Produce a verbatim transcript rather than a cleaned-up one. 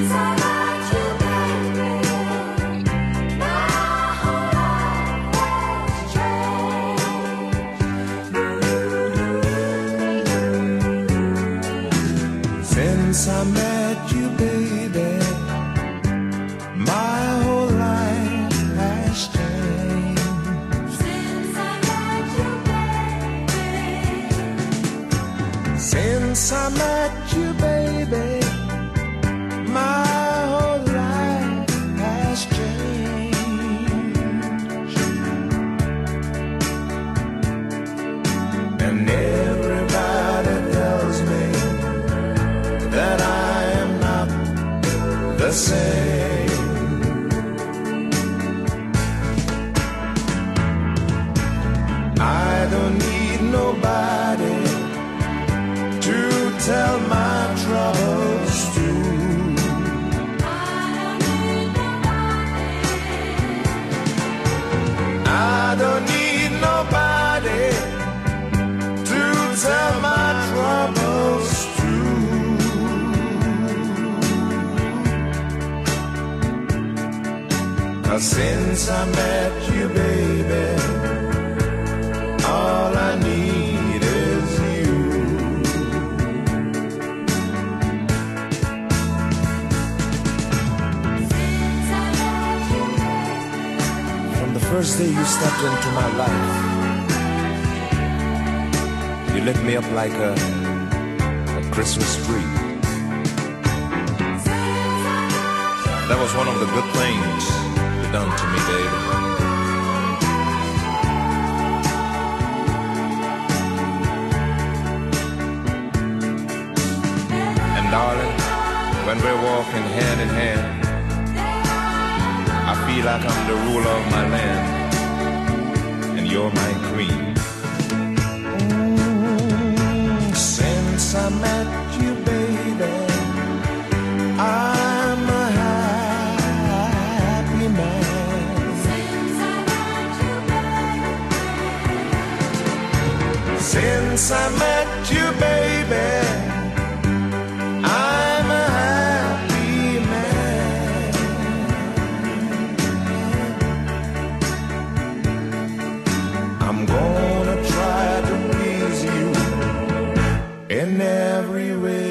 Since I met you, baby, my whole life has changed. Since I met you, baby. Since I met you, baby, my whole life has changed. And everybody tells me that I am not the same. I don't need nobody to tell my troubles to. I don't need nobody. I don't need nobody to tell my troubles to. Since I met you, baby, all I need is you. Since I met you, baby. From the first day you stepped into my life, you lit me up like a, a Christmas tree. That was one of the good things done to me, baby. And darling, when we're walking hand in hand, I feel like I'm the ruler of my land, and you're my queen. Mm, since I met you, baby, I'm a happy man. Since I met you, baby, I'm a happy man. I'm gonna try to please you in every way.